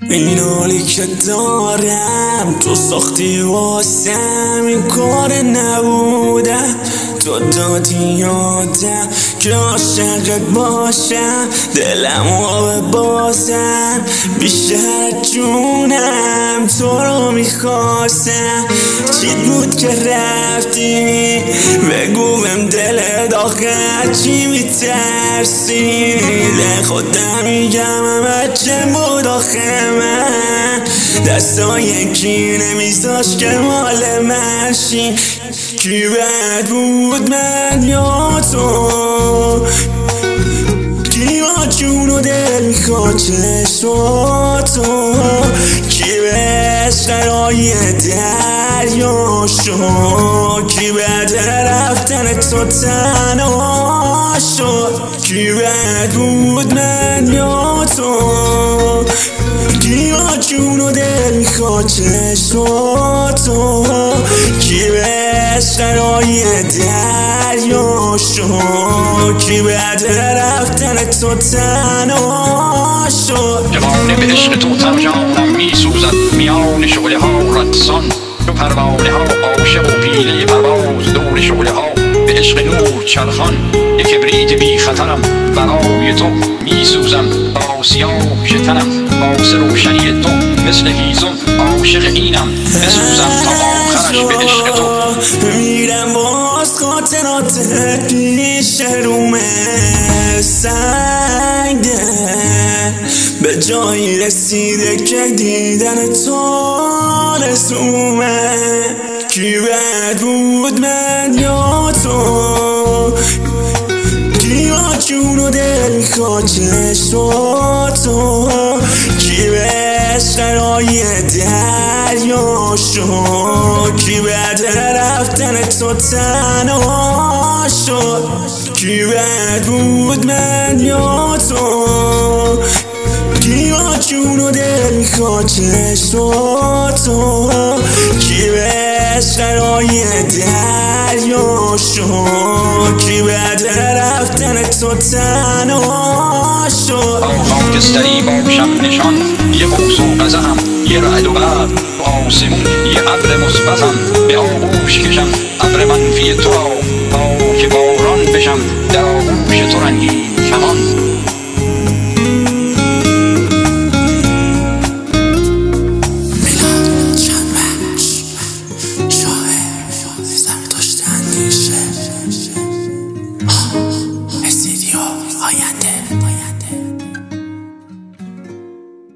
این حالی که دارم تو ساختی واسم، این کار نبودم تو دادی یادم که عاشقت باشم، دلمو ببازم بیشتر جونم تو رو میخواستم. چی بود که رفتی بگو بهم دلت آخر چی میترسی؟ ده خودم میگم همه چه بود آخه من دستای کی نمیذاش که مال من شی. کی بد بود من یا تو؟ کی با جون و دل میخواد چشماتو؟ کی به عشقرهای دریا شد؟ کی بعد رفتن تو تنها شد؟ کی بد بود من یا تو؟ کی با جون و دل میخواد چشماتو؟ کی به عشقرهای دریا شد؟ کی بعد رفتن تو تنها شد؟ جوانه به عشق تو ترجانم میسوزد میان شعله ها رقصان، چو پروانه ها عاشق و پیله پرواز دور شعله ها به عشق نور چرخان. یک کبریت بی خطرم برای تو میسوزم با سیاه شتنم، باعث روشنی تو مثل هیزم عاشق اینم بسوزم تا آخرش به عشق تو. میرم باز خاطرات پیش رومه سنگه، به جایی رسیده که دیدن تو رسومه. کی بد بود من یا تو؟ کی با جون و دل میخواد چشماتو؟ کی به عشقرهای دریا شد؟ کی بعد رفتن تو تنها شد؟ کی بد بود من یا تو؟ کی با جون و دل میخواد چشماتو؟ کی به عشقرهای دریا شد؟ کی بعد رفتن تو تنها شد؟ خاکستری باشم نشان یه بوس و قزحم، یه رعد و برق آسمون، یه ابر مثبتم به آغوش کشم ابر منفی تو را تا که باران بشم در آغوش تو رنگین کمان.